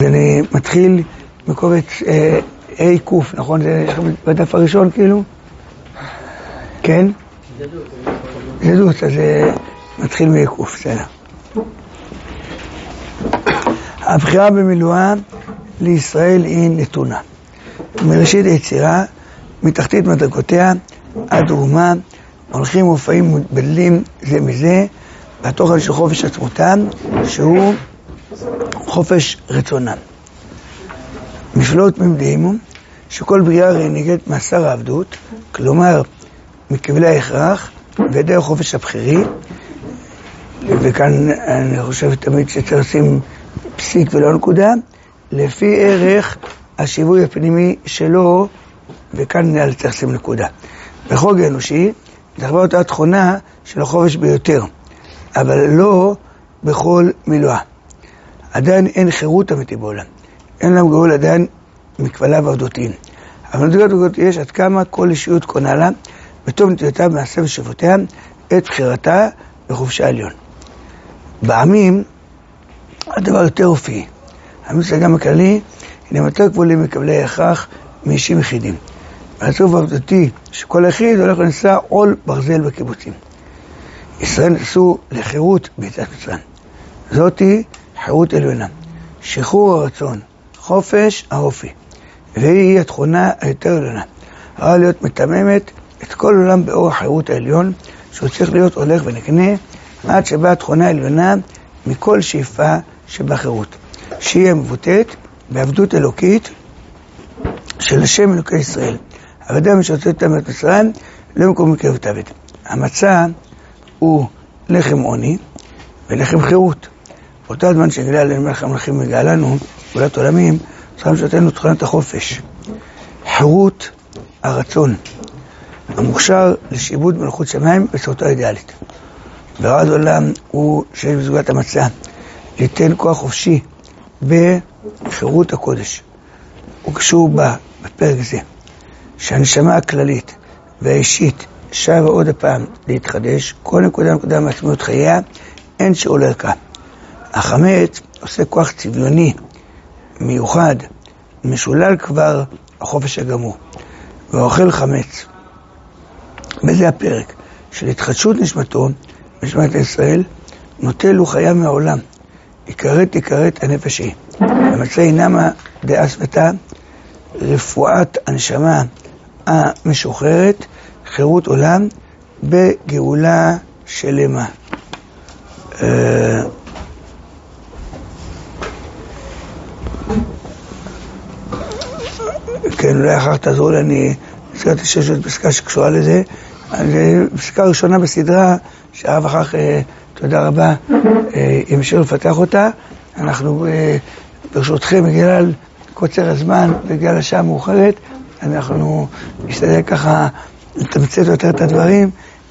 אני מתחיל בקובץ A קוף, נכון? זה בדף הראשון כאילו? כן? זדות, אז מתחיל מ-A קוף, בסדר. הבחירה במילואה לישראל היא נתונה. מראשית היצירה, מתחתית מדרגותיה עד רומה, הולכים מופעים מודבלים זה מזה, והתוכן של חופש עצמותם, שהוא חופש רצונם. מפלאות ממדהימו, שכל בריאה הרי נגד מאסר העבדות, כלומר, מכבלי ההכרח, ודרך חופש הבחירי, וכאן אני חושב תמיד שצריך לשים פסיק ולא נקודה, לפי ערך השיווי הפנימי שלו, וכאן צריך לשים נקודה. בחוק האנושי, זה כבר אותה תכונה של החופש ביותר, אבל לא בכל מילואה. עדיין אין חירות אמיתי בעולם. אין להם גאול עדיין מכבלה ועבדותין. אבל נדגות יש עד כמה כל אישיות קונה לה, בתום נטיותיו מעשה ושבותיה, את בחירתה בחופשה עליון. בעמים, הדבר יותר אופי. המושג הכללי, הנה יותר גבולים מקבלי הכרח מאישים יחידים. והצרוף העבדותי שכל יחיד הולך לנסוע עול ברזל בקיבוצים. ישראל נסעו לחירות ביציאת מצרים. זאתי חירות עליונה, שחרור הרצון, חופש האופי, והיא התכונה היותר עליונה. הראה להיות מתממת את כל עולם באור החירות העליון, שהוא צריך להיות הולך ונקנה, עד שבאה התכונה העליונה מכל שאיפה שבחירות, שהיא המבוטאת בעבדות אלוקית של השם אלוקי ישראל. האדם שיוצא אותם את מצרים לא מקום מקרבת עבד. המצע הוא לחם עוני ולחם חירות. באותו הזמן שגלה עלינו מלך המלכים מגלה לנו, גאולת עולמים, צריכים שותנו תכונת החופש. חירות הרצון, המוכשר לשיבוד מלכות שמיים בצורתו האידיאלית. ורעד עולם הוא שיש בזוגת המצע, ליתן כוח חופשי בחירות הקודש. וקשור בה בפרק זה, שהנשמה הכללית והאישית שווה עוד הפעם להתחדש, כל נקודה מעצמיות חייה, אין שעולה ערכה. החמץ עושה כוח צביוני, מיוחד, משולל כבר החופש הגמור, ואוכל חמץ. בזה הפרק של התחדשות נשמתו, נשמת ישראל, נוטה לו חיה מהעולם, יקרת הנפש היא. המצא אינמה דעה סבתה, רפואת הנשמה המשוחררת, חירות עולם בגאולה שלמה. כן, אולי אחר תעזרו לי, אני הזכרתי שיש עוד פסקה שקשורה לזה. פסקה ראשונה בסדרה, שהרב אחר תודה רבה, ימשיך לפתח אותה. אנחנו ברשותכם, בגלל קוצר הזמן, בגלל השעה המאוחרת, אנחנו נשתדל ככה לתמצת יותר את הדברים,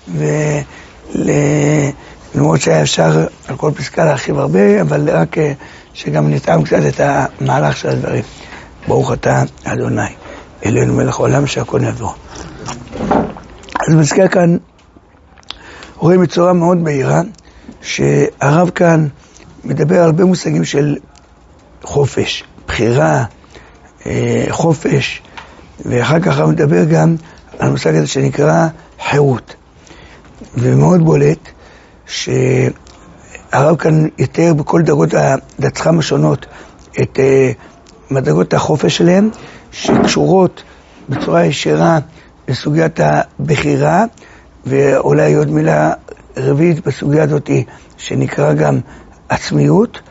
ולמרות שהיה אפשר על כל פסקה להרחיב הרבה, אבל רק שגם נטעם קצת את המהלך של הדברים. ברוך אתה אדוני, אלינו מלך העולם שהכל נעבור. אז בפסקה כאן רואים בצורה מאוד בהירה, שהרב כאן מדבר על הרבה מושגים של חופש, בחירה, חופש, ואחר כך הוא מדבר גם על המושג הזה שנקרא חירות. ומאוד בולט שהרב כאן יתאר בכל דרגות הדצחם השונות את מדרגות החופש שלהם, שקשורות בצורה ישירה לסוגיית הבחירה, ואולי עוד מילה רביעית בסוגיה הזאת שנקרא גם עצמיות,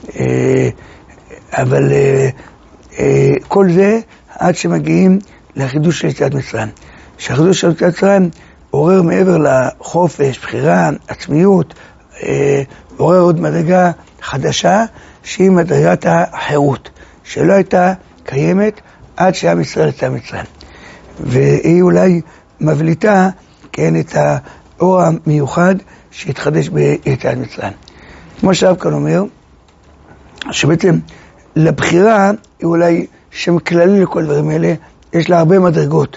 אבל כל זה עד שמגיעים לחידוש של יציאת מצרים. שהחידוש של יציאת מצרים עורר מעבר לחופש, בחירה, עצמיות, עורר עוד מדרגה חדשה שהיא מדרגת החירות, שלא הייתה קיימת עד שעם ישראל יצא מצרים. והיא אולי מבליטה, כן, את האור המיוחד שהתחדש ביציאת מצרים. כמו שהרב כאן אומר, שבעצם לבחירה היא אולי שם כללי לכל דברים האלה, יש לה הרבה מדרגות,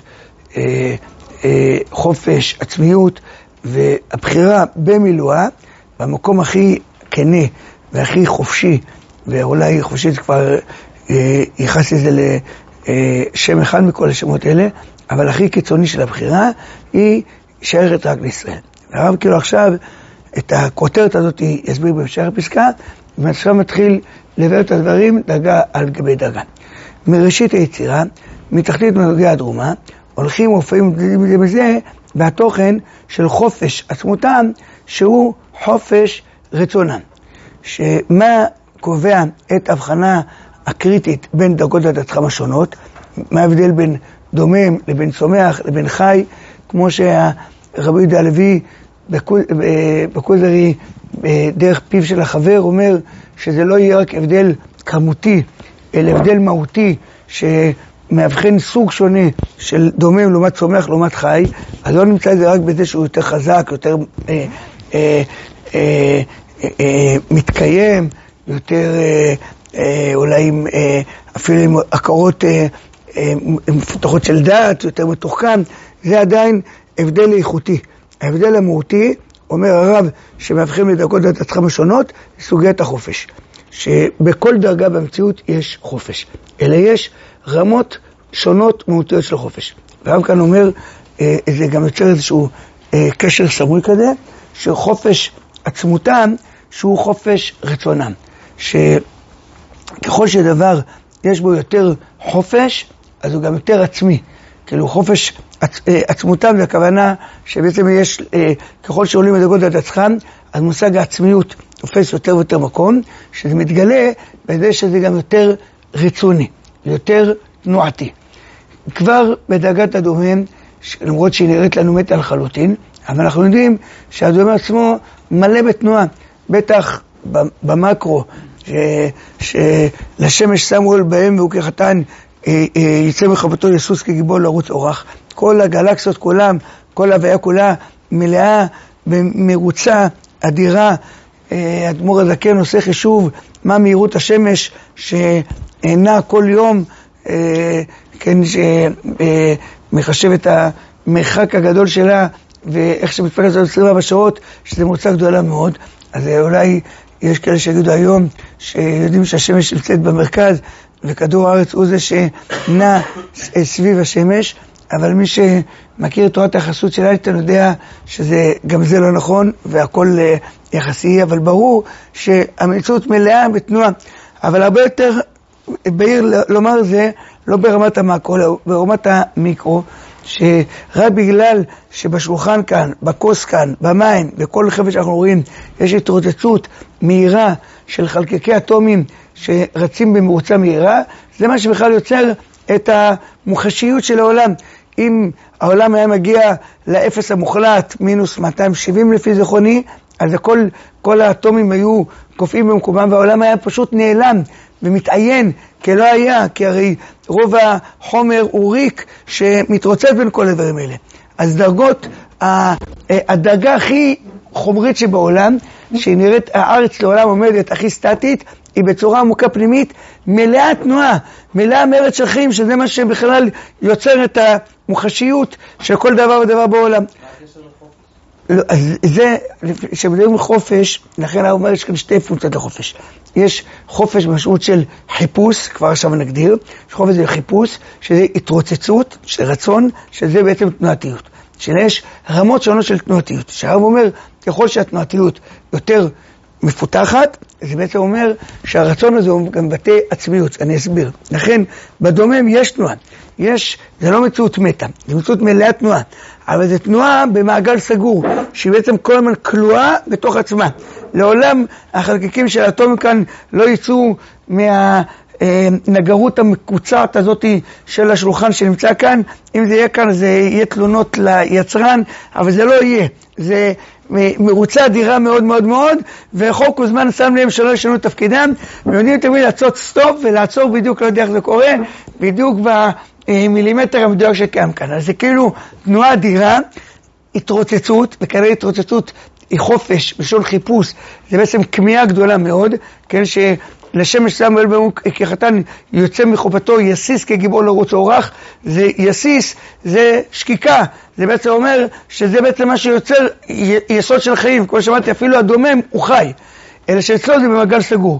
חופש, עצמיות, והבחירה במילואה, במקום הכי כנה והכי חופשי ואולי חושית כבר ייחס את זה לשם אחד מכל השמות האלה, אבל הכי קיצוני של הבחירה היא שייכת רק לישראל. והרב כאילו עכשיו את הכותרת הזאת יסביר בהמשך הפסקה, ועכשיו מתחיל לבאר את הדברים דרגה על גבי דרגה. מראשית היצירה, מתחתית מדרגה הדרומה, הולכים ומופיעים זה בזה והתוכן של חופש עצמותם, שהוא חופש רצונם. שמה קובע את הבחנה הקריטית בין דרגות הדתכם השונות, מה ההבדל בין דומם לבין צומח לבין חי, כמו שהרבי יהודה הלוי בכוזרי דרך פיו של החבר אומר שזה לא יהיה רק הבדל כמותי, אלא הבדל מהותי שמאבחן סוג שונה של דומם לעומת צומח לעומת חי, אז לא נמצא את זה רק בזה שהוא יותר חזק, יותר מתקיים, יותר אולי אפילו עם הכרות מפותחות של דעת, יותר מתוחכם, זה עדיין הבדל איכותי. ההבדל המהותי, אומר הרב, שמאבחן לדרגות דתכם השונות, סוגיית החופש. שבכל דרגה במציאות יש חופש, אלא יש רמות שונות מהותיות של החופש. והרב כאן אומר, זה גם יוצר איזשהו קשר סמוי כזה, שחופש עצמותם, שהוא חופש רצונם. שככל שדבר יש בו יותר חופש, אז הוא גם יותר עצמי. כאילו חופש עצמותם, והכוונה שבעצם יש, ככל שעולים לדרגות דתכם, אז מושג העצמיות תופס יותר ויותר מקום, שזה מתגלה בזה שזה גם יותר רצוני, יותר תנועתי. כבר בדרגת הדומם, למרות שהיא נראית לנו מתה לחלוטין, אבל אנחנו יודעים שהדומם עצמו מלא בתנועה, בטח במקרו, שלשמש שמו בהם והוא כחתן יצא מחבטו יסוס כגיבור לרוץ אורח. כל הגלקסיות כולם, כל ההוויה כולה מלאה במרוצה אדירה. אדמו"ר הזקן עושה חישוב מה מהירות השמש שנע כל יום, כן, שמחשב את המרחק הגדול שלה ואיך שמתפקד את 24 שעות, שזה מוצא גדולה מאוד. אז אולי יש כאלה שיגידו היום שיודעים שהשמש נמצאת במרכז וכדור הארץ הוא זה שנע סביב השמש, אבל מי שמכיר את תורת היחסות של איינשטיין יודע שגם זה לא נכון והכל יחסי, אבל ברור שהמציאות מלאה בתנועה. אבל הרבה יותר בהיר לומר זה לא ברמת המקרו, אלא ברמת המיקרו, שרק בגלל שבשולחן כאן, בכוס כאן, במים, בכל חפץ שאנחנו רואים, יש התרוצצות מהירה של חלקיקי אטומים שרצים במרוצה מהירה, זה מה שבכלל יוצר את המוחשיות של העולם. אם העולם היה מגיע לאפס המוחלט, מינוס 270 לפי זכרוני, אז כל האטומים היו קופאים במקומם, והעולם היה פשוט נעלם ומתעיין כלא היה, כי הרי רוב החומר הוא ריק שמתרוצץ בין כל הדברים האלה. אז הדרגה הכי חומרית שבעולם, שנראית הארץ לעולם עומדת הכי סטטית, היא בצורה עמוקה פנימית, מלאה תנועה, מלאה מרד של חיים, שזה מה שבכלל יוצר את המוחשיות של כל דבר ודבר בעולם. לא, אז זה, כשמדברים על חופש, לכן אני אומר, יש כאן שתי פונקציות לחופש. יש חופש במשמעות של חיפוש, כבר עכשיו נגדיר, יש חופש זה חיפוש, שזה התרוצצות, של רצון, שזה בעצם תנועתיות. שיש רמות שונות של תנועתיות. שהרב אומר, ככל שהתנועתיות יותר מפותחת, זה בעצם אומר שהרצון הזה הוא גם בתי עצמיות, אני אסביר. לכן, בדומם יש תנועה. זה לא מציאות מתה, זה מציאות מלאה תנועה. אבל זה תנועה במעגל סגור, שהיא בעצם כל הזמן כלואה בתוך עצמה. לעולם החלקיקים של האטומים כאן לא יצאו מהנגרות המקוצרת הזאת של השולחן שנמצא כאן. אם זה יהיה כאן, זה יהיה תלונות ליצרן, אבל זה לא יהיה. זה מרוצה אדירה מאוד מאוד מאוד, וחוק וזמן שם להם שלא ישנו את תפקידם, ויודעים תמיד לעשות סטופ ולעצור בדיוק, לא יודע איך זה קורה, בדיוק במילימטר המדויק שקיים כאן. אז זה כאילו תנועה אדירה, התרוצצות, וכאלה התרוצצות היא חופש, בשול חיפוש, זה בעצם כמיהה גדולה מאוד, כן, שלשמש שם כחתן יוצא מחופתו, יסיס כגיבור לרוץ אורח, זה יסיס, זה שקיקה, זה בעצם אומר שזה בעצם מה שיוצר יסוד של חיים, כמו שאמרתי, אפילו הדומם הוא חי, אלא שאצלו זה במעגל סגור.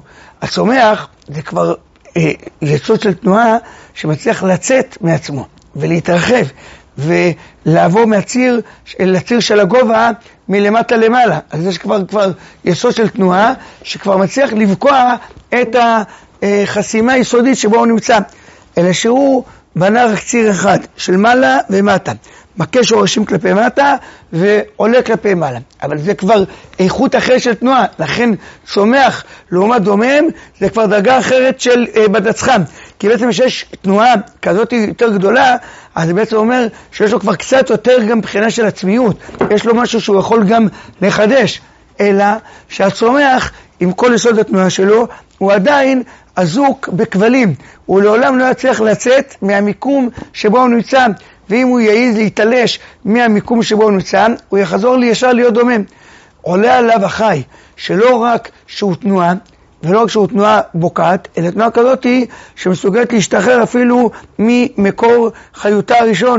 הצומח זה כבר יסוד של תנועה שמצליח לצאת מעצמו ולהתרחב ולעבור מהציר לציר של הגובה מלמטה למעלה. אז יש כבר יסוד של תנועה שכבר מצליח לבקוע את החסימה היסודית שבו הוא נמצא, אלא שהוא בנה רק ציר אחד של מעלה ומטה, מכה שורשים כלפי מטה ועולה כלפי מעלה, אבל זה כבר איכות אחרת של תנועה. לכן צומח לעומת דומם זה כבר דרגה אחרת של בדצחם, כי בעצם שיש תנועה כזאת יותר גדולה, אז זה בעצם אומר שיש לו כבר קצת יותר גם בחינה של עצמיות, יש לו משהו שהוא יכול גם לחדש, אלא שהצומח עם כל יסוד התנועה שלו הוא עדיין אזוק בכבלים, הוא לעולם לא יצליח לצאת מהמיקום שבו הוא נמצא, ואם הוא יעיז להתעלש מהמיקום שבו הוא נמצא, הוא יחזור ישר להיות דומם. עולה עליו החי, שלא רק שהוא תנועה, ולא רק שהוא תנועה בוקעת, אלא תנועה כזאת היא שמסוגלת להשתחרר אפילו ממקור חיותה הראשון,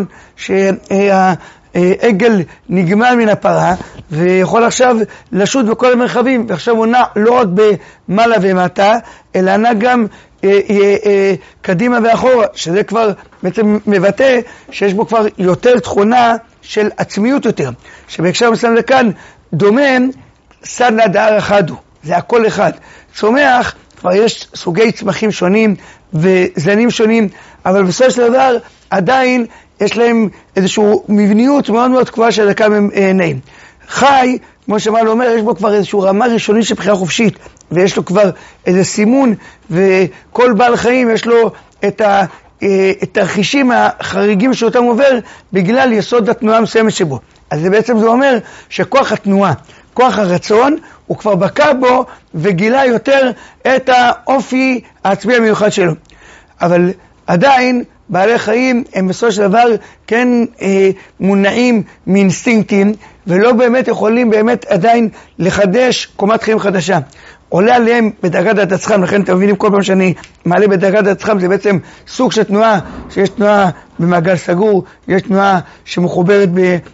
שהעגל נגמל מן הפרה, ויכול עכשיו לשוט בכל המרחבים, ועכשיו הוא נע לא רק במעלה ומטה, אלא נע גם קדימה ואחורה, שזה כבר בעצם מבטא שיש בו כבר יותר תכונה של עצמיות יותר, שבהקשר מסוים לכאן דומם סדנה דהר אחד הוא, זה הכל אחד. צומח כבר יש סוגי צמחים שונים וזנים שונים, אבל בסופו של דבר עדיין יש להם איזושהי מבניות מאוד מאוד קבועה של כמה נעים. חי, כמו שמעל אומר, יש בו כבר איזושהי רמה ראשונית של בחירה חופשית, ויש לו כבר איזה סימון, וכל בעל חיים יש לו את התרחישים החריגים שאותם עובר בגלל יסוד התנועה המסוימת שבו. אז זה בעצם זה אומר שכוח התנועה, כוח הרצון, הוא כבר בקע בו וגילה יותר את האופי העצמי המיוחד שלו. אבל עדיין בעלי חיים הם בסופו של דבר כן מונעים מאינסטינקטים, ולא באמת יכולים באמת עדיין לחדש קומת חיים חדשה. עולה עליהם בדרגת הדצחם, לכן אתם מבינים כל פעם שאני מעלה בדרגת הדצחם, זה בעצם סוג של תנועה, שיש תנועה במעגל סגור, יש תנועה שמחוברת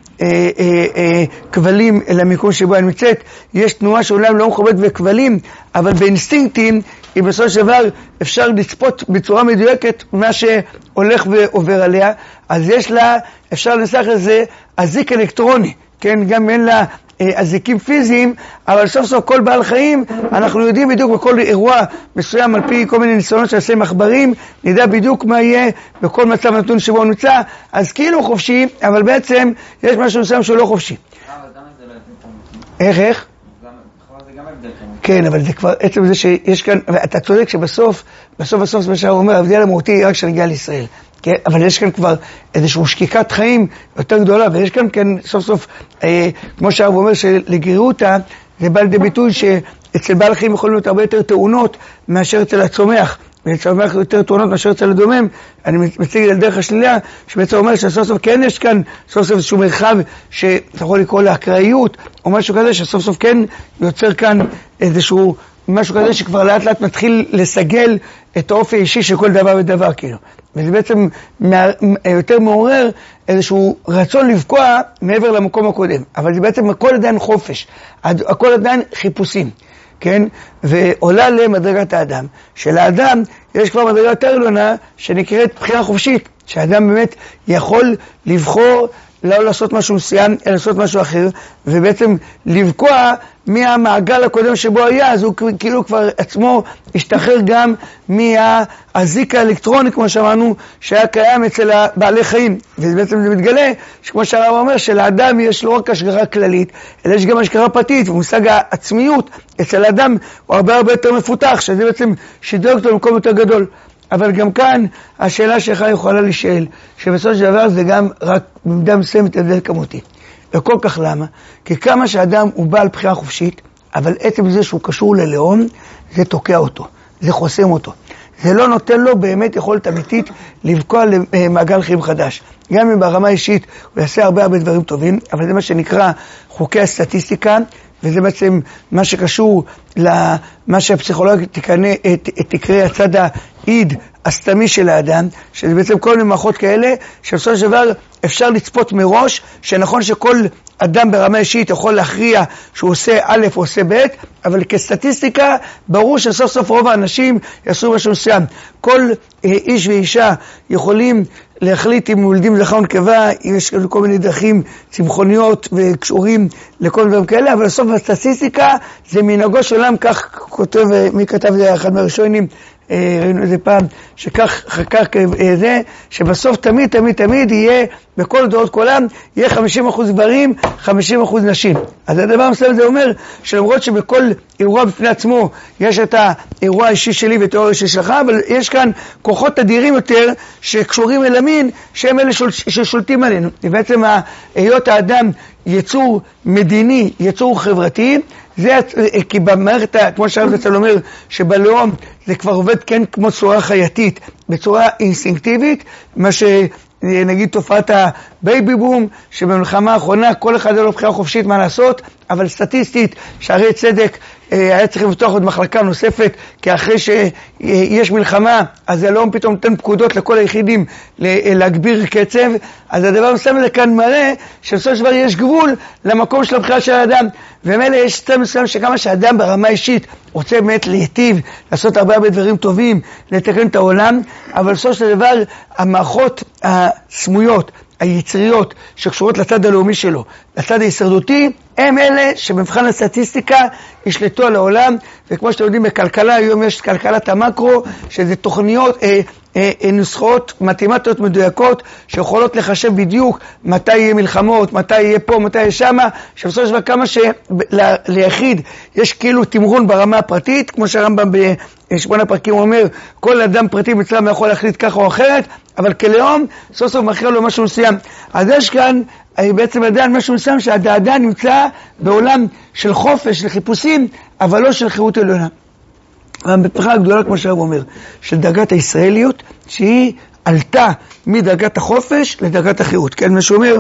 בכבלים אל המיקום שבו אני מצאת, יש תנועה שאולי לא מחוברת בכבלים, אבל באינסטינקטים, היא בסופו של דבר אפשר לצפות בצורה מדויקת מה שהולך ועובר עליה, אז יש לה, אפשר לנסח לזה אזיק אלקטרוני, כן, גם אין לה אזיקים פיזיים, אבל סוף סוף כל בעל חיים, אנחנו יודעים בדיוק בכל אירוע מסוים, על פי כל מיני ניסיונות שעושים מחברים, נדע בדיוק מה יהיה בכל מצב נתון שבו הוא נמצא, אז כאילו חופשי, אבל בעצם יש משהו מסוים שהוא לא חופשי. איך? כן, אבל זה כבר עצם זה שיש כאן, ואתה צודק שבסוף, בסוף מה שהוא אומר, ההבדל המהותי רק כשנגיע לישראל. כן? אבל יש כאן כבר איזושהי שקיקת חיים יותר גדולה, ויש כאן סוף סוף, כמו שהרב אומר, שלגרירותה, זה בא לידי ביטוי שאצל בעל חיים יכולים להיות הרבה יותר תאונות מאשר אצל הצומח, ואצל יותר תאונות מאשר אצל הדומם. אני מציג על דרך השלילה, שבעצם אומר שסוף סוף כן יש כאן, סוף סוף איזשהו מרחב שאתה יכול לקרוא לאקראיות, או משהו כזה, שסוף סוף כן יוצר כאן איזשהו משהו כזה שכבר לאט לאט מתחיל לסגל את האופי האישי של כל דבר ודבר כאילו. וזה בעצם יותר מעורר איזשהו רצון לבקוע מעבר למקום הקודם. אבל זה בעצם הכל עדיין חופש, הכל עדיין חיפושים, כן? ועולה למדרגת האדם. שלאדם יש כבר מדרגה יותר עליונה שנקראת בחירה חופשית, שהאדם באמת יכול לבחור לא לעשות משהו מסוים, אלא לעשות משהו אחר, ובעצם לבקוע מהמעגל הקודם שבו היה, אז הוא כאילו כבר עצמו השתחרר גם מהזיק האלקטרוני, כמו שאמרנו, שהיה קיים אצל בעלי חיים. ובעצם זה מתגלה, שכמו שהרב אומר, שלאדם יש לא רק השגרה כללית, אלא יש גם השגרה פרטית, ומושג העצמיות אצל האדם הוא הרבה יותר מפותח, שזה בעצם שידור אותו במקום יותר גדול. אבל גם כאן השאלה שלך יכולה לשאול, שבסופו של דבר זה גם רק במידה מסוימת הבדל כמותי. וכל כך למה? כי כמה שאדם הוא בעל בחירה חופשית, אבל עצם זה שהוא קשור ללאום, זה תוקע אותו, זה חוסם אותו. זה לא נותן לו באמת יכולת אמיתית לבקוע למעגל חיים חדש. גם אם ברמה אישית הוא יעשה הרבה דברים טובים, אבל זה מה שנקרא חוקי הסטטיסטיקה, וזה בעצם מה שקשור למה שהפסיכולוגיה תקרא הצד העיד הסתמי של האדם, שזה בעצם כל מיני מערכות כאלה, שבסופו של דבר אפשר לצפות מראש, שנכון שכל אדם ברמה אישית יכול להכריע שהוא עושה א' או עושה ב', אבל כסטטיסטיקה ברור שסוף סוף רוב האנשים יעשו משהו מסוים. כל איש ואישה יכולים להחליט אם מולדים זכר ונקבה, אם יש כל מיני דרכים צמחוניות וקשורים לכל דברים כאלה, אבל בסוף הסטטיסטיקה זה מנהגו של עולם, כך כותב, מי כתב זה אחד מהראשונים, ראינו איזה פעם, שכך חקר זה, שבסוף תמיד יהיה, בכל דורות כולם, יהיה 50% גברים, 50% נשים. אז הדבר מסוים זה אומר, שלמרות שבכל אירוע בפני עצמו, יש את האירוע האישי שלי ואת האירוע האישי שלך, אבל יש כאן כוחות אדירים יותר, שקשורים אל המין, שהם אלה ששולטים עלינו. ובעצם היות האדם יצור מדיני, יצור חברתי, זה כי במערכת, כמו שהרב זצ"ל אומר, שבלאום זה כבר עובד כן כמו צורה חייתית, בצורה אינסטינקטיבית, מה שנגיד תופעת הבייבי בום, שבמלחמה האחרונה כל אחד היה לו בחירה חופשית מה לעשות, אבל סטטיסטית, שערי צדק היה צריך לפתוח עוד מחלקה נוספת, כי אחרי שיש מלחמה, אז הלאום פתאום נותן פקודות לכל היחידים להגביר קצב, אז הדבר מסוים הזה כאן מראה שבסופו של דבר יש גבול למקום של הבחירה של האדם, ומילא יש סתם מסוים שכמה שהאדם ברמה אישית רוצה באמת להיטיב, לעשות הרבה דברים טובים, לתקן את העולם, אבל בסופו של דבר המערכות הסמויות, היצריות שקשורות לצד הלאומי שלו, לצד ההישרדותי, הם אלה שבמבחן הסטטיסטיקה ישלטו על העולם, וכמו שאתם יודעים בכלכלה, היום יש כלכלת המקרו, שזה תוכניות, נוסחאות מתמטיות מדויקות, שיכולות לחשב בדיוק מתי יהיה מלחמות, מתי יהיה פה, מתי יהיה שמה, שבסופו של דבר כמה שליחיד יש כאילו תמרון ברמה הפרטית, כמו שהרמב"ם בשמונה פרקים אומר, כל אדם פרטי מצלם יכול להחליט ככה או אחרת, אבל כלאום סוף סוף מכריע לו משהו מסוים. אז יש כאן בעצם עדיין משהו מסוים שהאדם נמצא בעולם של חופש, של חיפושים, אבל לא של חירות עליונה. המהפכה הגדולה, כמו שהרב אומר, של דרגת הישראליות, שהיא עלתה מדרגת החופש לדרגת החירות. כן, מה שאומר,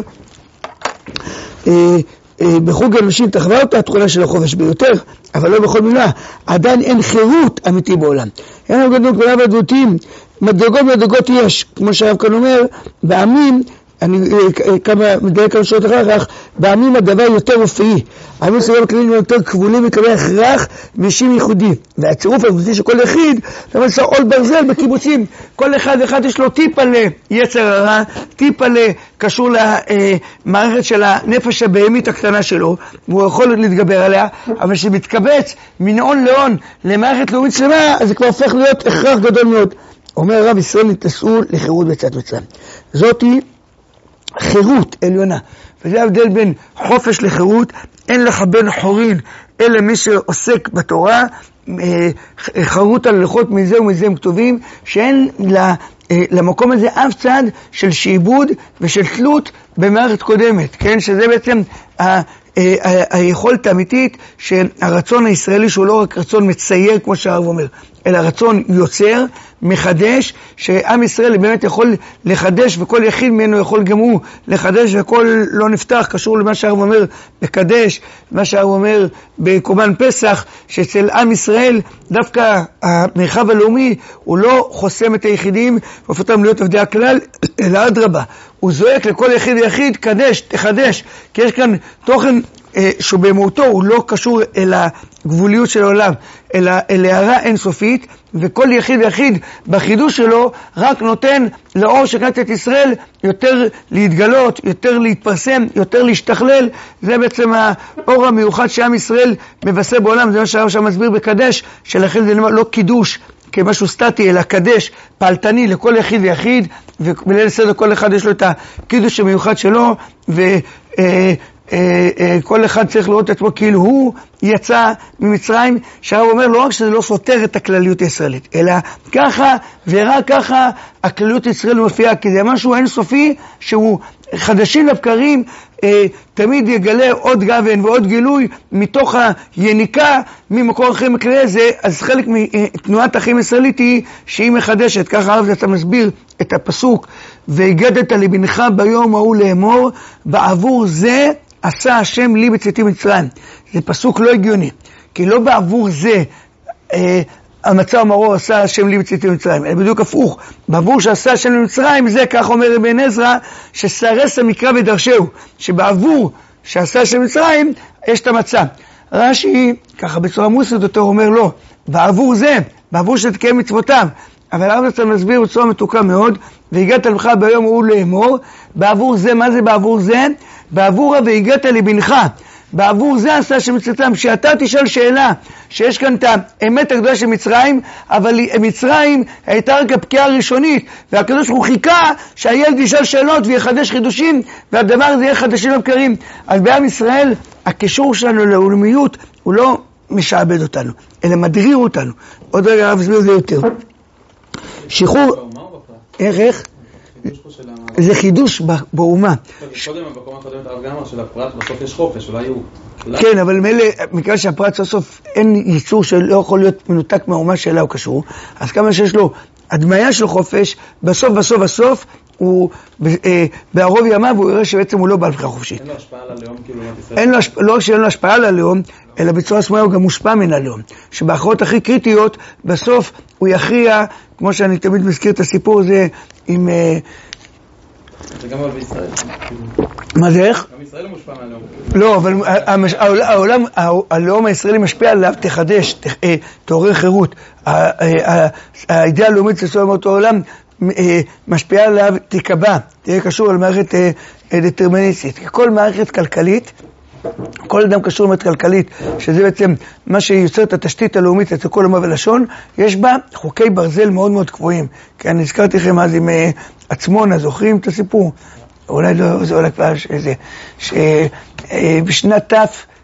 בחוג האנשים תחווה אותה התכונה של החופש ביותר, אבל לא בכל מילה. עדיין אין חירות אמיתי בעולם. אין לנו גדול כולה והדותים, מדרגות יש, כמו שהרב כאן אומר, בעמים, אני מדייק כמה שעות אחר כך, בעמים הדבר יותר אופי. העמים סביב הכללים יותר כבולים וקבלי הכרח ואישים ייחודי. והצירוף היחודי של כל יחיד, למשל עול ברזל בקיבוצים, כל אחד ואחד יש לו טיפה ליצר הרע, טיפה קשור למערכת של הנפש הבהמית הקטנה שלו, והוא יכול להתגבר עליה, אבל שמתקבץ מנעון לעון למערכת לאומית שלמה, אז זה כבר הופך להיות הכרח גדול מאוד. אומר הרב, ישראל נתנסו לחירות בצד מצרים. זאתי חירות עליונה, וזה ההבדל בין חופש לחירות. אין לך בן חורין אלא מי שעוסק בתורה, חרות על הלכות מזה ומזה הם כתובים, שאין למקום הזה אף צד של שעבוד ושל תלות במערכת קודמת, כן? שזה בעצם היכולת האמיתית של הרצון הישראלי, שהוא לא רק רצון מצייר כמו שהרב אומר, אלא רצון יוצר, מחדש, שעם ישראל באמת יכול לחדש, וכל יחיד ממנו יכול גם הוא לחדש, וכל לא נפתח, קשור למה שהרב אומר בקדש, מה שהרב אומר בקורבן פסח, שאצל עם ישראל דווקא המרחב הלאומי הוא לא חוסם את היחידים והופך אותם להיות עובדי הכלל, אלא אדרבה, הוא זועק לכל יחיד ויחיד, קדש, תחדש, כי יש כאן תוכן שבמהותו הוא לא קשור אל הגבוליות של העולם, אלא אל הערה אינסופית, וכל יחיד ויחיד בחידוש שלו רק נותן לאור של כנסת ישראל יותר להתגלות, יותר להתפרסם, יותר להשתכלל. זה בעצם האור המיוחד שעם ישראל מבשר בעולם, זה מה שהרב שם מסביר בקדש, שלכן זה לא קידוש כמשהו סטטי, אלא קדש פעלתני לכל יחיד ויחיד, ובליל סדר כל אחד יש לו את הקידוש המיוחד שלו, כל אחד צריך לראות את עצמו כאילו הוא יצא ממצרים. שהרב אומר לא רק שזה לא סותר את הכלליות הישראלית, אלא ככה ורק ככה הכלליות הישראלית מופיעה, כי זה משהו אינסופי שהוא חדשים לבקרים, תמיד יגלה עוד גוון ועוד גילוי מתוך היניקה ממקור אחר מכלי זה. אז חלק מתנועת החיים הישראלית היא שהיא מחדשת. ככה הרב אתה מסביר את הפסוק, והגדת לבנך ביום ההוא לאמור, בעבור זה עשה השם לי בצאתי מצרים. זה פסוק לא הגיוני, כי לא בעבור זה המצה ומרור עשה השם לי בצאתי ממצרים, אלא בדיוק הפוך, בעבור שעשה השם למצרים, זה כך אומר בן עזרא, שסרס המקרא ודרשהו, שבעבור שעשה השם למצרים, יש את המצה. רש"י, ככה בצורה מוסרית יותר אומר לא, בעבור זה, בעבור שתקיים מצוותיו, אבל הרב יצא מסביר בצורה מתוקה מאוד, והגעת לך ביום ההוא לאמור, בעבור זה, מה זה בעבור זה? בעבור והגעת לבנך, בעבור זה עשה שמצאתם, שאתה תשאל שאלה, שיש כאן את האמת הגדולה של מצרים, אבל מצרים הייתה רק הפקיעה הראשונית, והקדוש הוא חיכה שהילד ישאל שאלות ויחדש חידושים, והדבר הזה יהיה חדשים לבקרים. אז בעם ישראל, הקישור שלנו לאומיות הוא לא משעבד אותנו, אלא מדריר אותנו. עוד רגע הרב הסביר את זה יותר. שחרור, איך? זה חידוש באומה. קודם, בקומה הקודמת הרב גמר של הפרט, בסוף יש חופש, אולי הוא... כן, אבל מילא, מכיוון שהפרט בסוף אין ייצור שלא יכול להיות מנותק מהאומה שאלה הוא קשור, אז כמה שיש לו הדמיה של חופש, בסוף, הוא בערוב ימיו, הוא יראה שבעצם הוא לא בעל בחירה חופשית. אין לו השפעה על הלאום, כאילו לא רק שאין לו השפעה על הלאום, אלא בצורה סמויה הוא גם מושפע מן הלאום. שבהכרעות הכי קריטיות, בסוף הוא יכריע, כמו שאני תמיד מזכיר את הסיפור הזה, עם... זה גם אבל בישראל. מה זה איך? גם ישראל מושפע מהלאום. לא, אבל הלאום הישראלי משפיע עליו, תחדש, תעורר חירות. האידאה הלאומית של אותו העולם משפיעה עליו, תיקבע, תהיה קשור על מערכת דטרמיניסטית. כל מערכת כלכלית, כל אדם קשור למערכת כלכלית, שזה בעצם מה שיוצר את התשתית הלאומית אצל כל אומה ולשון, יש בה חוקי ברזל מאוד מאוד קבועים. כי אני הזכרתי לכם אז עם עצמונה, זוכרים את הסיפור? אולי לא, זה אולי כבר שזה, שבשנת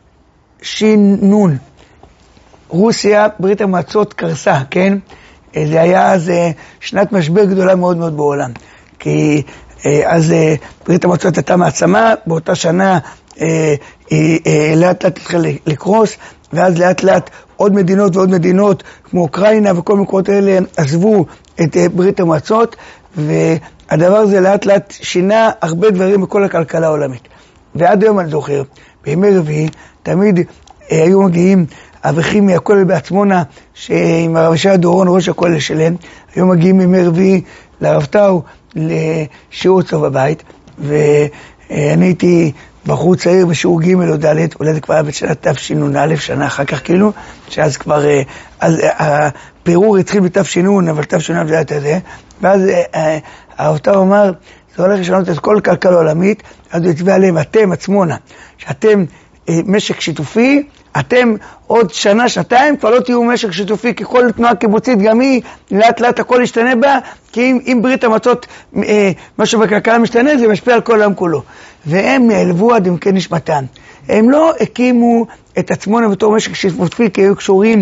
תש"ן, רוסיה, ברית המועצות קרסה, כן? זה היה אז שנת משבר גדולה מאוד מאוד בעולם. כי אז ברית המועצות הייתה מעצמה, באותה שנה היא לאט לאט התחילה לקרוס, ואז לאט לאט עוד מדינות ועוד מדינות, כמו אוקראינה וכל מקומות האלה, עזבו את ברית המועצות, והדבר הזה לאט לאט שינה הרבה דברים בכל הכלכלה העולמית. ועד היום אני זוכר, בימי רביעי, תמיד היו מגיעים אברכים מהכולל בעצמונה, עם הרב ישעיה דורון, ראש הכולל שלהם, היו מגיעים בימי רביעי לרב טאו לשיעור צו בבית, ואני הייתי בחור צעיר בשיעור ג' או ד', אולי זה כבר היה בשנת תשנ"א, שנה אחר כך כאילו, שאז כבר, אז הפירור התחיל בתש"ן, אבל תש"ן זה היה את זה, ואז הרב טאו אמר, זה הולך לשנות את כל כלכלה עולמית, אז הוא הצביע עליהם, אתם עצמונה, שאתם משק שיתופי, אתם עוד שנה, שנתיים, כבר לא תהיו משק שיתופי, כי כל תנועה קיבוצית, גם היא, לאט לאט הכל ישתנה בה, כי אם ברית המועצות, משהו בכלכלה משתנה, זה משפיע על כל העם כולו. והם נעלבו עד עמקי נשמתם. הם לא הקימו את עצמונה בתור משק שיתופי, כי היו קשורים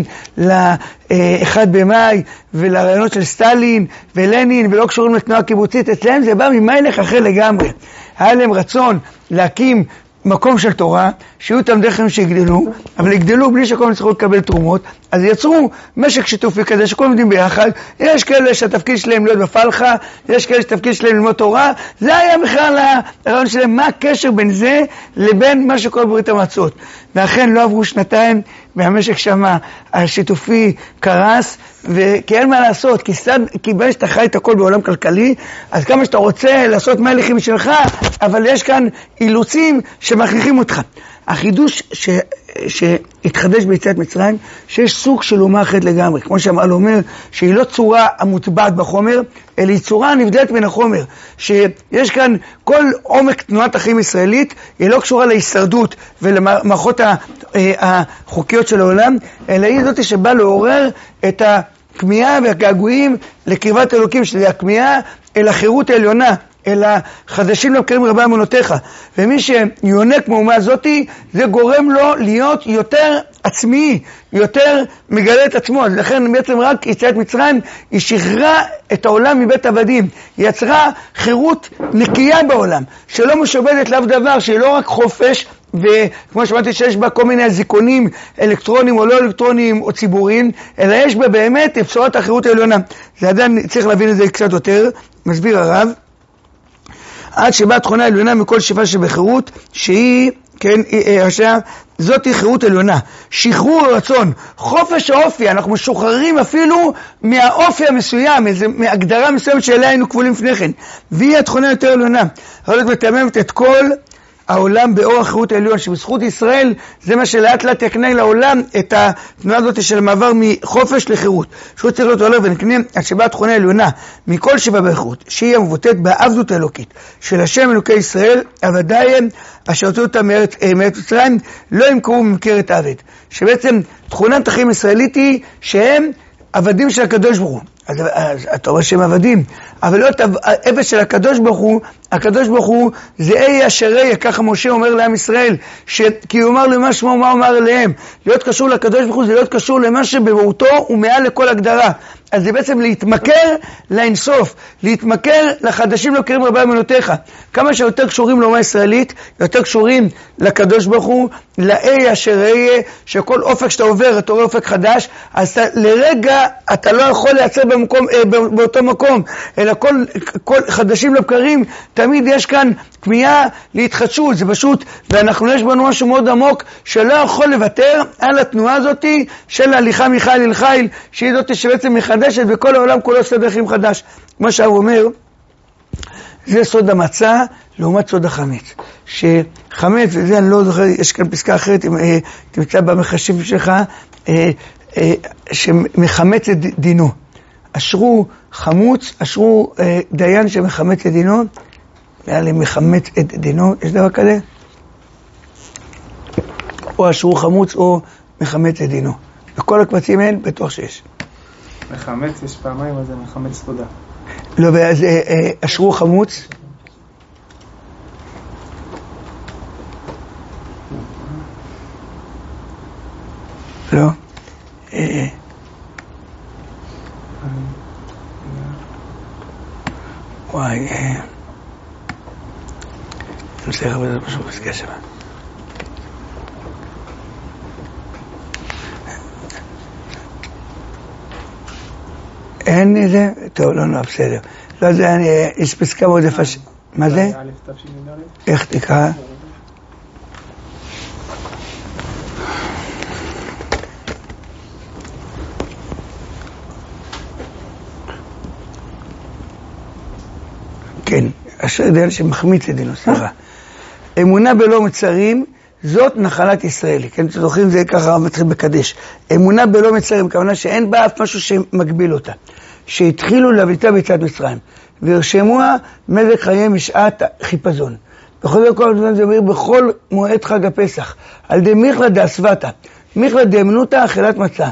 ל-1 במאי, ולרעיונות של סטלין ולנין, ולא קשורים לתנועה קיבוצית. אצלם זה בא ממילך אחר לגמרי. היה להם רצון להקים מקום של תורה, שיהיו תלמידי חכמים שיגדלו, אבל יגדלו בלי שכל צריכו לקבל תרומות, אז יצרו משק שיתופי כזה שכל עומדים ביחד. יש כאלה שהתפקיד שלהם להיות בפלחה, יש כאלה שהתפקיד שלהם ללמוד תורה, זה היה בכלל הרעיון שלהם, מה הקשר בין זה לבין מה שקורה בברית המועצות. ואכן לא עברו שנתיים, והמשק שם השיתופי קרס, כי אין מה לעשות, כי ברגע שאתה חי את הכל בעולם כלכלי, אז כמה שאתה רוצה לעשות מהלכים שלך, אבל יש כאן אילוצים שמכריחים אותך. החידוש שהתחדש ביציאת מצרים, שיש סוג של אומה אחרת לגמרי, כמו שהמעל אומר, שהיא לא צורה המוטבעת בחומר, אלא היא צורה נבדלת מן החומר, שיש כאן כל עומק תנועת החיים ישראלית, היא לא קשורה להישרדות ולמערכות החוקיות של העולם, אלא היא זאת שבאה לעורר את הכמיהה והגעגועים לקרבת אלוקים, שזה הכמיהה אל החירות העליונה, אלא חדשים לבקרים רבי אמונותיך. ומי שיונק מאומה הזאת, זה גורם לו להיות יותר עצמי, יותר מגלה את עצמו. אז לכן בעצם רק יציאת מצרים, היא שחררה את העולם מבית עבדים. היא יצרה חירות נקייה בעולם, שלא משובדת לאף דבר, שהיא לא רק חופש, וכמו שמעתי שיש בה כל מיני זיכונים אלקטרונים או לא אלקטרונים או ציבוריים, אלא יש בה באמת בשורת החירות העליונה. זה עדיין צריך להבין את זה קצת יותר, מסביר הרב. עד שבאה תכונה עליונה מכל שפע שבחירות, שהיא, כן, זאת היא חירות עליונה, שחרור הרצון, חופש האופי, אנחנו משוחררים אפילו מהאופי המסוים, מהגדרה מסוימת שאליה היינו כבולים לפני כן, והיא התכונה יותר עליונה, הולכת מתאממת את כל העולם באור החירות העליון, שבזכות ישראל זה מה שלאט לאט יקנה לעולם את התנועה הזאת של המעבר מחופש לחירות, שהוא צריך להיות עולה ונקנה על שבה התכונה העליונה מכל שבה בחירות, שהיא המבוטאת בעבדות האלוקית של השם אלוקי ישראל, עבדיהם אשר הוציאו אותם מארץ מצרים, לא ימכרו ממכרת עבד, שבעצם תכונת החיים הישראלית היא שהם עבדים של הקדוש ברוך הוא. אז אתה רואה שהם עבדים, אבל לא את העבד של הקדוש ברוך הוא, הקדוש ברוך הוא זה אי אשר אהיה, ככה משה אומר לעם ישראל, כי הוא אמר למה שמו, מה אומר אליהם, להיות קשור לקדוש ברוך הוא זה להיות קשור למה שבמהותו הוא מעל לכל הגדרה, אז זה בעצם להתמכר לאינסוף, להתמכר לחדשים לא קרים רבה אמונותיך, כמה שיותר קשורים לאומה ישראלית, יותר קשורים לקדוש ברוך הוא, לאי אשר אהיה, שכל אופק שאתה עובר, אתה רואה אופק חדש, אז לרגע אתה לא יכול לייצר באותו מקום, אלא כל חדשים לבקרים, תמיד יש כאן כמיהה להתחדשות, זה פשוט, ואנחנו יש בנו משהו מאוד עמוק, שלא יכול לוותר על התנועה הזאת של הליכה מחיל אל חיל, שהיא זאת שבעצם מחדשת, וכל העולם כולו סדר חיים חדש. כמו שהוא אומר, זה סוד המצה, לעומת סוד החמץ. שחמץ, וזה אני לא זוכר, יש כאן פסקה אחרת, תמצא במחשיב שלך, שמחמץ את דינו. אשרו חמוץ, אשרו דיין שמחמץ את דינו, היה לי מחמץ את דינו, יש דבר כזה? או אשרו חמוץ או מחמץ את דינו. בכל הקבצים האלה בטוח שיש. מחמץ יש פעמיים, אז זה מחמץ תודה. לא, ואז אשרו חמוץ. לא. וואי, נצליח אבל זה משהו פסקה שמה. אין איזה? טוב, לא, בסדר. לא, זה יש פסקה מאוד יפה. מה זה? איך תקרא? כן, אשר דיין שמחמיץ את דינו, סליחה. אמונה בלא מצרים, זאת נחלת ישראלי. כן, זוכרים זה ככה מתחיל בקדש. אמונה בלא מצרים, כוונה שאין בה אף משהו שמגביל אותה. שהתחילו להביטה ביציאת מצרים, והרשמוה מזג חייהם משעת חיפזון. בכל זאת זה אומר בכל מועד חג הפסח, על ידי מיכלה דאסוותא, מיכלה דאמנותא אכילת מצה,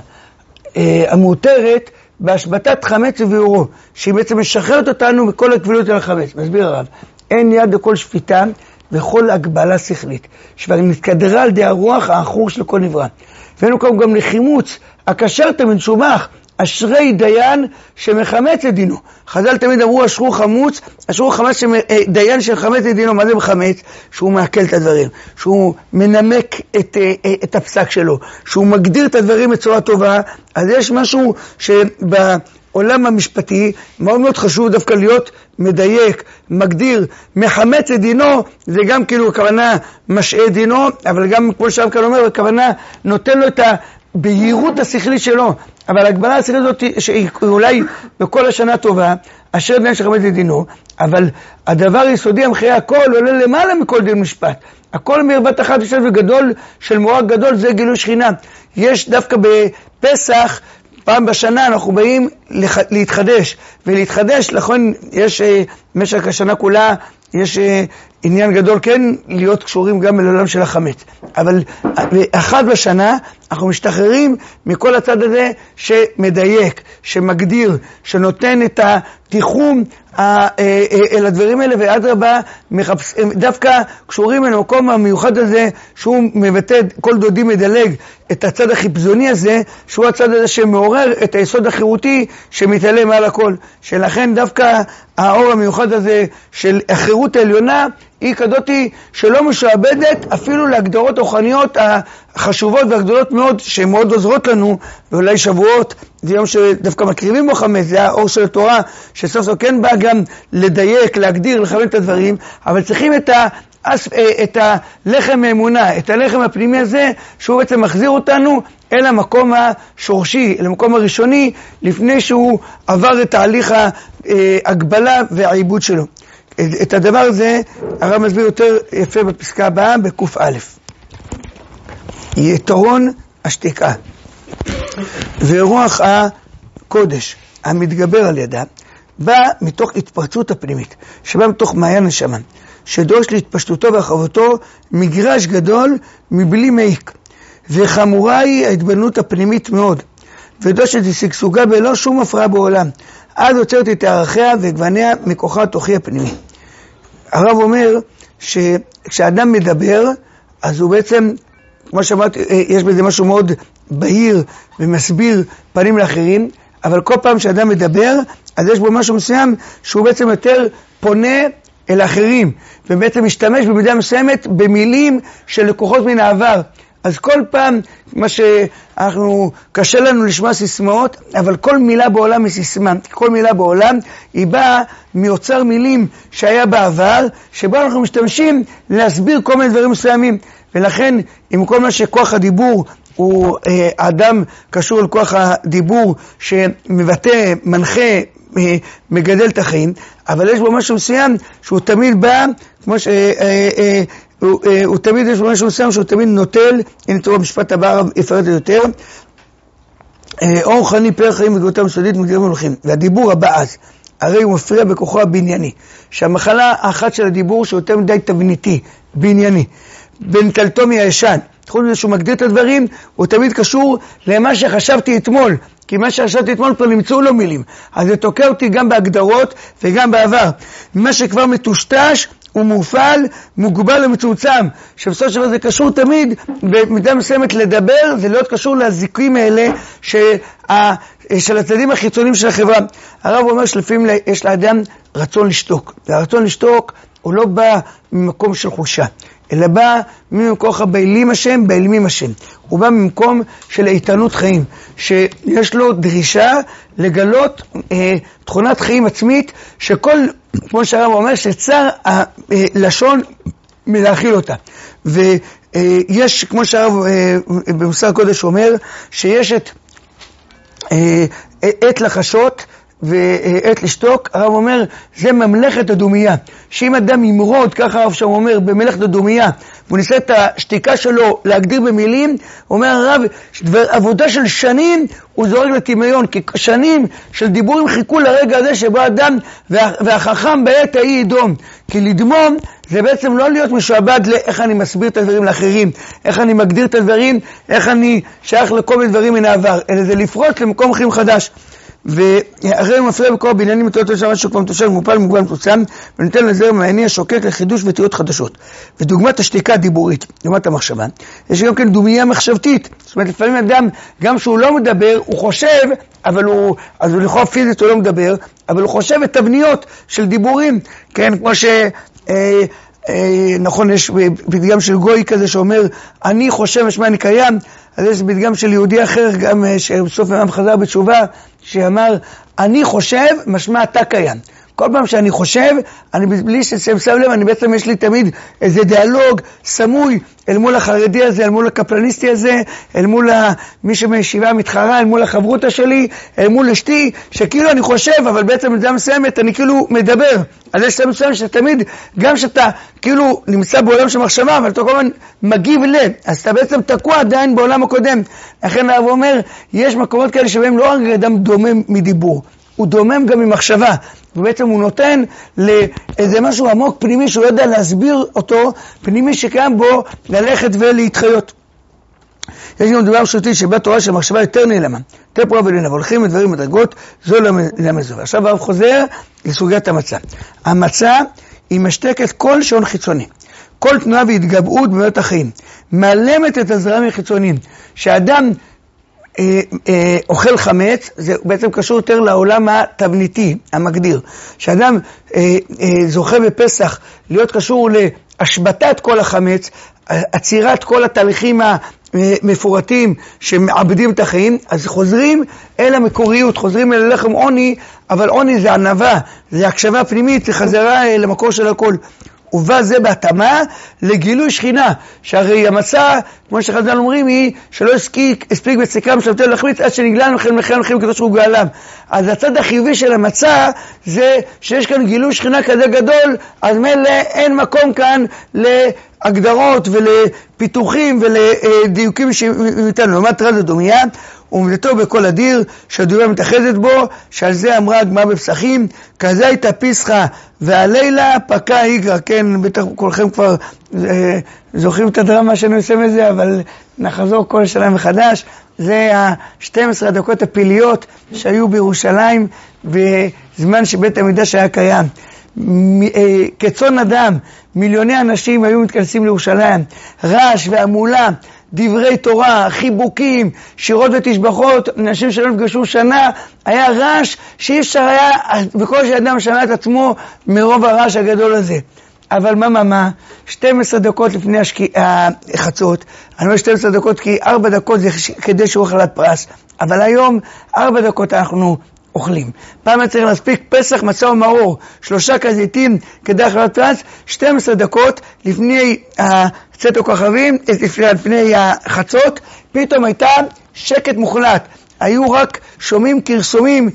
המותרת בהשבתת חמץ וביעורו, שהיא בעצם משחררת אותנו מכל הקבילות על החמץ. מסביר הרב, אין יד לכל שפיטה וכל הגבלה שכלית, שנתקדרה על ידי הרוח האחור של כל נברא. ואין קום גם לחימוץ, הקשר תמיד שובח, אשרי דיין שמחמץ את דינו. חז"ל תמיד אמרו אשרו חמוץ, אשרו חמץ דיין שמחמץ את דינו. מה זה מחמץ? שהוא מעכל את הדברים, שהוא מנמק את הפסק שלו, שהוא מגדיר את הדברים בצורה טובה. אז יש משהו שבעולם המשפטי מאוד מאוד חשוב דווקא להיות מדייק, מגדיר, מחמץ את דינו, זה גם כאילו הכוונה משעה דינו, אבל גם כמו שהרב כאן אומר, הכוונה נותן לו את בהירות השכלית שלו, אבל הגבלה השכלית הזאת שהיא אולי בכל השנה טובה, אשר דיין שחמץ את דינו, אבל הדבר היסודי המחיי הכל עולה למעלה מכל דין משפט. הכל מרבת אחת ושת וגדול של מורג גדול, זה גילוי שכינה. יש דווקא בפסח, פעם בשנה אנחנו באים להתחדש, ולהתחדש, לכן יש משך השנה כולה, יש עניין גדול כן להיות קשורים גם לעולם של החמץ. אבל אחד בשנה אנחנו משתחררים מכל הצד הזה שמדייק, שמגדיר, שנותן את התיחום אל הדברים האלה, ועד רבה דווקא קשורים אל המקום המיוחד הזה, שהוא מבטא כל דודי מדלג את הצד החיפזוני הזה, שהוא הצד הזה שמעורר את היסוד החירותי שמתעלה מעל הכל. שלכן דווקא האור המיוחד הזה של החירות העליונה היא כזאתי שלא משועבדת אפילו להגדרות רוחניות החשובות והגדולות מאוד שמאוד עוזרות לנו. ואולי שבועות זה יום שדווקא מקריבים בו חמץ, זה האור של התורה שסוף סוף כן בא גם לדייק, להגדיר, לכוון את הדברים, אבל צריכים את את הלחם האמונה, את הלחם הפנימי הזה, שהוא בעצם מחזיר אותנו אל המקום השורשי, אל המקום הראשוני, לפני שהוא עבר את תהליך ההגבלה והעיבוד שלו. את הדבר הזה הרב מסביר יותר יפה בפסקה הבאה, בקוף א'. יתרון השתיקה ורוח הקודש המתגבר על ידה, בא מתוך התפרצות הפנימית, שבא מתוך מעיין נשמה, שדורש להתפשטותו והרחבותו מגרש גדול מבלי מעיק, וחמורה היא ההתבוננות הפנימית מאוד, ודורשת שגשוגה בלא שום הפרעה בעולם, עד יוצרת את ערכיה וגווניה מכוחה התוכי הפנימי. הרב אומר שכשאדם מדבר, אז הוא בעצם, כמו שאמרתי, יש בזה משהו מאוד בהיר ומסביר פנים לאחרים, אבל כל פעם שאדם מדבר, אז יש בו משהו מסוים שהוא בעצם יותר פונה אל האחרים, ובעצם משתמש במידה מסוימת במילים של לקוחות מן העבר. אז כל פעם, מה שאנחנו, קשה לנו לשמוע סיסמאות, אבל כל מילה בעולם היא סיסמה. כל מילה בעולם היא באה מיוצר מילים שהיה בעבר, שבו אנחנו משתמשים להסביר כל מיני דברים מסוימים. ולכן, עם כל מה שכוח הדיבור הוא אדם קשור לכוח הדיבור שמבטא, מנחה, מגדל את החיים, אבל יש בו משהו מסוים שהוא תמיד בא, כמו הוא תמיד יש בו משהו מסוים שהוא תמיד נוטל, הנה תראו המשפט הבא יפרט יותר, אור חני פר חיים וגאותה מסודית מגדירים הולכים, והדיבור הבא אז, הרי הוא מפריע בכוחו הבנייני, שהמחלה האחת של הדיבור שהוא יותר מדי תבניתי, בנייני, בנטלתו מהישן, חוץ מזה שהוא מגדיר את הדברים, הוא תמיד קשור למה שחשבתי אתמול, כי מה שחשבתי אתמול כבר נמצאו לו מילים, אז זה תוקע אותי גם בהגדרות וגם בעבר. מה שכבר מטושטש הוא מופעל, מוגבל ומצומצם, שבסופו של דבר זה קשור תמיד, במידה מסוימת לדבר, זה להיות קשור להזיקים האלה של הצדדים החיצוניים של החברה. הרב אומר שלפעמים יש לאדם רצון לשתוק, והרצון לשתוק הוא לא בא ממקום של חולשה, אלא בא ממקום הבעילים השם, בעילמים השם. הוא בא ממקום של איתנות חיים, שיש לו דרישה לגלות תכונת חיים עצמית, שכל, כמו שהרב אומר, שצר הלשון מלהכיל אותה. ויש, כמו שהרב במוסר הקודש אומר, שיש עת לחשות, ועת לשתוק. הרב אומר, זה ממלכת הדומיה, שאם אדם ימרוד, ככה הרב שם אומר, במלכת הדומיה, והוא ניסה את השתיקה שלו להגדיר במילים, אומר הרב, עבודה של שנים הוא זורק לטמיון, כי שנים של דיבורים חיכו לרגע הזה שבו אדם והחכם בעת ההיא ידום, כי לדמום זה בעצם לא להיות משועבד לאיך אני מסביר את הדברים לאחרים, איך אני מגדיר את הדברים, איך אני שייך לכל מיני דברים מן העבר, אלא זה לפרוץ למקום חיים חדש. והרי הוא מפריע בכל הבניינים את אותו משהו כבר מתושל, מופל, מוגבל, מתוצם, ונותן לזרע מעייני השוקק לחידוש ותיאות חדשות. ודוגמת השתיקה הדיבורית, דוגמת המחשבה, יש גם כן דומיה מחשבתית. זאת אומרת, לפעמים אדם, גם שהוא לא מדבר, הוא חושב, אז הוא לכאורה פיזית הוא לא מדבר, אבל הוא חושב את תבניות של דיבורים, כן, כמו נכון, יש פתגם של גוי כזה שאומר, אני חושב משמע אני קיים, אז יש פתגם של יהודי אחר, גם שבסוף אמם חזר בתשובה, שאמר, אני חושב משמע אתה קיים. כל פעם שאני חושב, אני בלי ששם לב, אני בעצם יש לי תמיד איזה דיאלוג סמוי אל מול החרדי הזה, אל מול הקפלניסטי הזה, אל מול מי שמישיבה מתחרה, אל מול החברותה שלי, אל מול אשתי, שכאילו אני חושב, אבל בעצם בזה מסוימת אני כאילו מדבר. אז יש שם מסוים שתמיד, גם שאתה כאילו נמצא בעולם של מחשבה, אבל אתה כל הזמן מגיב לב, אז אתה בעצם תקוע עדיין בעולם הקודם. לכן הרב אומר, יש מקומות כאלה שבהם לא רק אדם דומם מדיבור, הוא דומם גם ממחשבה, ובעצם הוא נותן לאיזה משהו עמוק פנימי שהוא יודע להסביר אותו, פנימי שקיים בו ללכת ולהתחיות. יש גם דבר פשוטי שבה תורה של מחשבה יותר נעלמה, יותר פורה ולעיניו, הולכים לדברים מדרגות, זו למזור. עכשיו הרב חוזר לסוגיית המצה. המצה היא משתקת כל שעון חיצוני, כל תנועה והתגבעות במאות החיים, מעלמת את הזרעים החיצוניים, שאדם אוכל חמץ, זה בעצם קשור יותר לעולם התבניתי, המגדיר. שאדם זוכה בפסח להיות קשור להשבתת כל החמץ, עצירת כל התהליכים המפורטים שמעבדים את החיים, אז חוזרים אל המקוריות, חוזרים אל לחם עוני, אבל עוני זה ענווה, זה הקשבה פנימית, זה חזרה למקור של הכל. ובא זה בהתאמה לגילוי שכינה, שהרי המצה, כמו שחז"ל אומרים, היא שלא הספיק בצקם שבתו להחמיץ עד שנגלנו לכם כתוש הוא גאלם. אז הצד החיובי של המצה זה שיש כאן גילוי שכינה כזה גדול, אז מילא אין מקום כאן להגדרות ולפיתוחים ולדיוקים שניתנו. לעומת רז הדומיה, ומדתו בכל אדיר שהדומיה מתאחזת בו, שעל זה אמרה הגמרא בפסחים, כזה הייתה פיסחה והלילה פקע איגרא. כן, בטח כולכם כבר זוכרים את הדרמה שאני עושה מזה, אבל נחזור כל שנה מחדש. זה ה-12 הדקות הפיליות שהיו בירושלים בזמן שבית המקדש היה קיים. כצאן אדם, מיליוני אנשים היו מתכנסים לירושלים, רעש והמולה, דברי תורה, חיבוקים, שירות ותשבחות, אנשים שלא נפגשו שנה, היה רעש שאי אפשר היה, בכל שאדם שמע את עצמו מרוב הרעש הגדול הזה. אבל מה, 12 דקות לפני החצות, אני אומר 12 דקות כי 4 דקות זה כדי שהוא אכלת פרס, אבל היום 4 דקות אנחנו אוכלים. פעם צריך להספיק פסח, מצה ומאור, 3 כזיתים כדי אכלת פרס, 12 דקות לפני צאת הכוכבים, לפני החצות, פתאום הייתה שקט מוחלט. היו רק שומעים קרסומים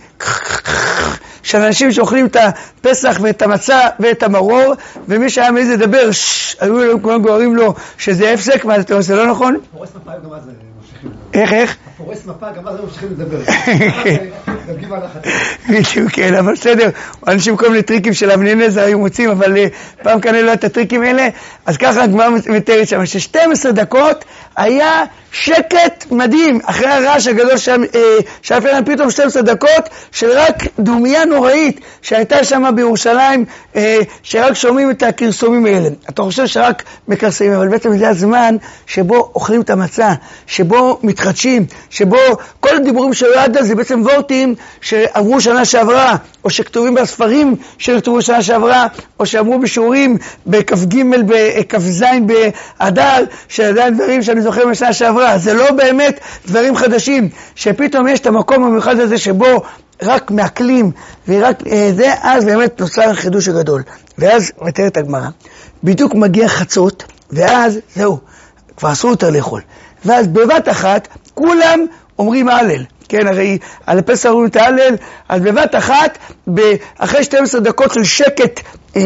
של אנשים שאוכלים את הפסח ואת המצה ואת המרור, ומי שהיה מעז לדבר, היו כולם גוררים לו שזה הפסק. מה אתה עושה, לא נכון? הפורס מפה גם אז ממשיכים איך? לדבר. הפורס מפה גם אז ממשיכים לדבר. דגים על החצי. בדיוק, כן, אבל בסדר. אנשים כל מיני טריקים של אבני נזר היו מוצאים, אבל פעם כאן לא את הטריקים האלה. אז ככה הגמרא מתארת שם, ש12 דקות היה שקט מדהים, אחרי הרעש הגדול שאף אחד פתאום 12 דקות של רק דומיה נוראית שהייתה שם בירושלים, שרק שומעים את הקרסומים האלה. אתה חושב שרק מקרסמים, אבל בעצם זה הזמן שבו אוכלים את המצה, שבו מתחדשים, שבו כל הדיבורים של ידע זה בעצם וורטים שאמרו שנה שעברה, או שכתובים בספרים שכתובו שנה שעברה, או שאמרו בשיעורים בכ"ג, בכ"ז באדר, שעדיין דברים שאני זוכר משנה שעברה. זה לא באמת דברים חדשים, שפתאום יש את המקום המיוחד הזה שבו רק מעכלים, ורק זה, אז באמת נוצר חידוש הגדול. ואז מתארת הגמרא, בדיוק מגיע חצות, ואז זהו, כבר אסור יותר לאכול. ואז בבת אחת כולם אומרים הלל. כן, הרי על הפסח אומרים את ההלל, אז בבת אחת, אחרי 12 דקות של שקט,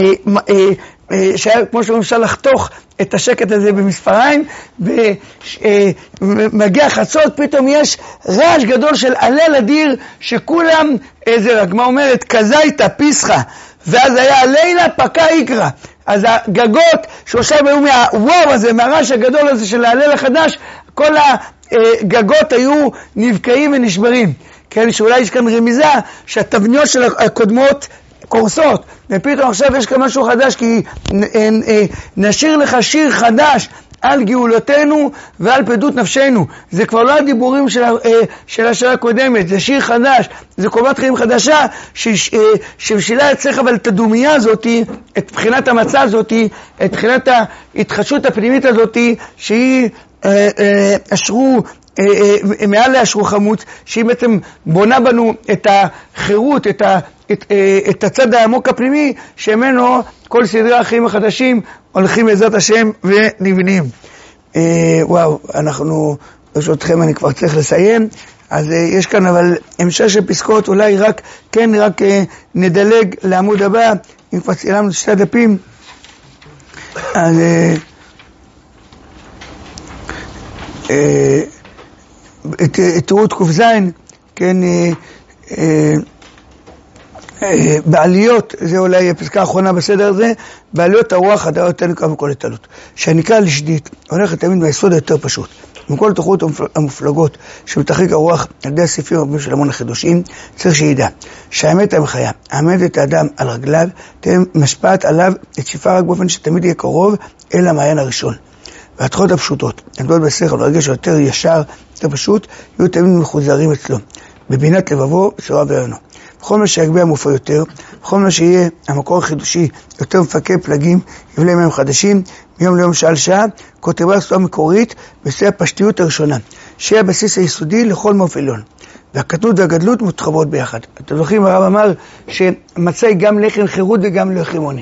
שהיה כמו שאומרים אפשר לחתוך את השקט הזה במספריים, ומגיע חצות, פתאום יש רעש גדול של הלל אדיר, שכולם, איזה הגמרא אומרת, כזה הייתה פיסחה, ואז היה הלילה פקע איגרא. אז הגגות שעכשיו היו מהוואו הזה, מהרעש הגדול הזה של ההלל החדש, כל הגגות היו נבקעים ונשברים. כן, שאולי יש כאן רמיזה שהתבניות של הקודמות קורסות, ופתאום עכשיו יש כאן משהו חדש, כי נשיר לך שיר חדש על גאולתנו ועל פדות נפשנו. זה כבר לא הדיבורים של השעה הקודמת, זה שיר חדש, זה קורבן חיים חדשה, שבשבילה יצריך אבל את הדומיה הזאת, את בחינת המצה הזאת, את בחינת ההתחדשות הפנימית הזאת, שהיא אשרו, מעל לאשרו חמוץ, שהיא בעצם בונה בנו את החירות, את הצד העמוק הפנימי, שממנו כל סדרי החיים החדשים הולכים בעזרת השם ונבנים. וואו, אנחנו, ברשותכם אני כבר צריך לסיים, אז יש כאן אבל המשך של פסקאות, אולי רק נדלג לעמוד הבא, אם כבר צילמנו 2 דפים, אז תראו את ק"ז, כן, בעליות, זה אולי הפסקה האחרונה בסדר הזה, בעליות הרוח הדעות תנקה מכל התעלות, שהנקרא לשדית, הולכת תמיד מהיסוד היותר פשוט, מכל תוכחות המופלגות שמתרחק הרוח על ידי הסעיפים רבים של המון החידושים, צריך שידע שהאמת המחיה, האמת את האדם על רגליו, תהיה משפעת עליו את שיפה רק באופן שתמיד יהיה קרוב אל המעיין הראשון. והתחולות הפשוטות, הגדולות בשכל ולרגש יותר ישר, יותר פשוט, יהיו תמיד מחוזרים אצלו, בבינת לבבו, בצורה בעינו. בכל מה שיגביה מופע יותר, בכל מה שיהיה המקור החידושי יותר מפקד פלגים, יבלי מים חדשים, מיום ליום שעה לשעה, כותבה סתומה מקורית, בשיא הפשטיות הראשונה, שיהיה הבסיס היסודי לכל מעוף עליון. והקטנות והגדלות מתחברות ביחד. אתם זוכרים, הרב אמר שמצה היא גם לחם חירות וגם לחם עוני.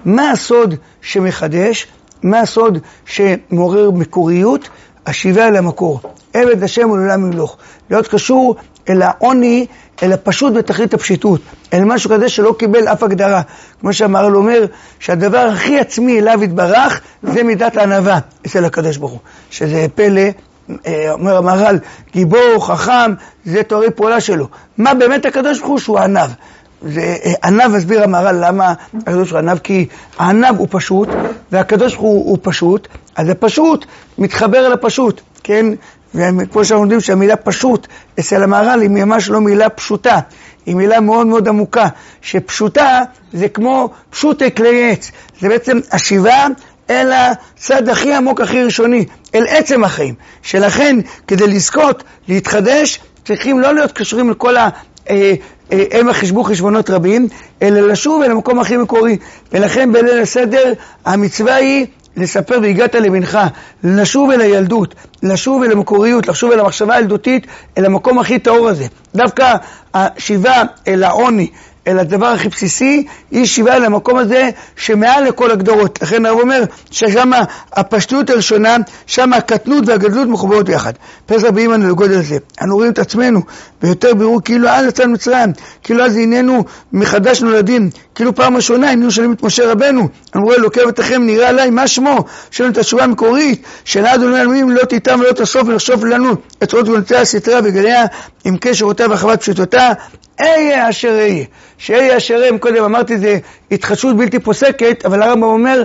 מה הסוד שמחדש? מה הסוד שמעורר מקוריות? השיבה אל המקור. עבד השם ולעולם ימלוך. להיות קשור אל העוני, אל הפשוט בתכלית הפשיטות. אל משהו כזה שלא קיבל אף הגדרה. כמו שהמהר"ל אומר, שהדבר הכי עצמי אליו יתברך, זה מידת הענווה אצל הקדוש ברוך הוא. שזה פלא, אומר המהר"ל, גיבור, חכם, זה תוארי פעולה שלו. מה באמת הקדוש ברוך הוא? שהוא ענב. ענב, הסביר המהר"ל למה הקדוש ברוך הוא ענב, כי הענב הוא פשוט, והקדוש ברוך הוא פשוט, אז הפשוט מתחבר אל הפשוט, כן? וכמו שאנחנו יודעים שהמילה פשוט אצל המהר"ל היא ממש לא מילה פשוטה, היא מילה מאוד מאוד עמוקה, שפשוטה זה כמו פשוטי כלי עץ, זה בעצם השיבה אל הצד הכי עמוק, הכי ראשוני, אל עצם החיים, שלכן כדי לזכות, להתחדש, צריכים לא להיות קשורים לכל הם החשבו חשבונות רבים, אלא לשוב אל המקום הכי מקורי. ולכן בליל הסדר המצווה היא לספר והגעת לבנך, לשוב אל הילדות, לשוב אל המקוריות, לשוב אל המחשבה הילדותית, אל המקום הכי טהור הזה. דווקא השיבה אל העוני, אל הדבר הכי בסיסי, היא שיבה אל המקום הזה שמעל לכל הגדרות. לכן הרב אומר ששם הפשטות הראשונה, שם הקטנות והגדלות מחוברות יחד. פסח באימן לגודל הזה. אנו רואים את עצמנו ביותר בירור, כאילו אז יצאנו מצרים, כאילו אז הננו מחדש נולדים, כאילו פעם ראשונה הננו שואלים את משה רבנו, אנו רואים אלוקי אבותיכם נראה עליי, מה שמו? שלנו את התשובה המקורית, שנא אדוני אלוהים לא תיתם ולא תסוף ולחשוף לנו את רות גדולותיה הסתרה וגליה עם קשרותיה והרחבת פשוטותה. אהיה אשר אהיה, שאהיה אשר אהיה, קודם אמרתי זה התחדשות בלתי פוסקת, אבל הרמב"ם אומר,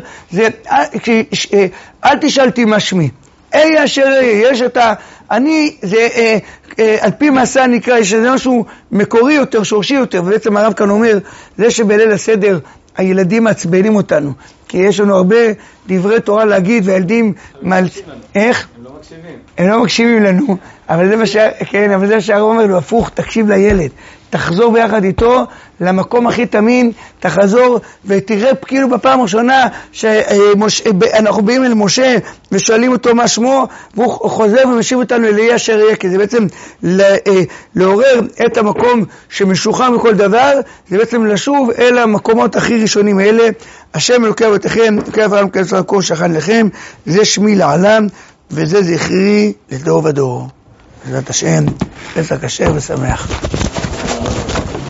אל תשאלתי מה שמי, אהיה אשר אהיה, יש את אני, זה על פי מעשה נקרא, יש איזה משהו מקורי יותר, שורשי יותר, ובעצם הרב כאן אומר, זה שבליל הסדר הילדים מעצבנים אותנו, כי יש לנו הרבה דברי תורה להגיד, והילדים איך? הם לא מקשיבים לנו, אבל זה מה אבל זה שהרב אומר לו, הפוך, תקשיב לילד, תחזור ביחד איתו למקום הכי תמין, תחזור ותראה כאילו בפעם הראשונה שאנחנו באים אל משה ושואלים אותו מה שמו, והוא חוזר ומשיב אותנו אל יהיה אשר יהיה, כי זה בעצם לעורר את המקום שמשוחרר מכל דבר, זה בעצם לשוב אל המקומות הכי ראשונים האלה. השם אלוקי אבותיכם, אלוקי אברהם אלוקי יצחק יעקב שכן לכם, זה שמי לעולם וזה זכרי לדור ודור. בעזרת השם, פסח כשר ושמח.